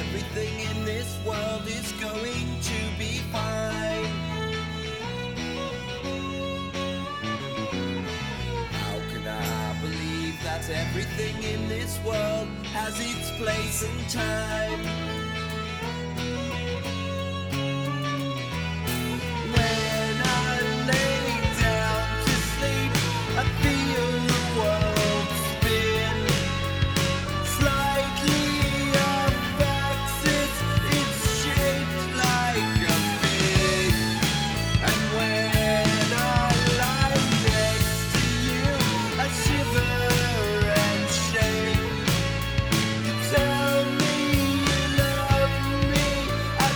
everything in this world is going to be fine. How can I believe that everything in this world has its place and time?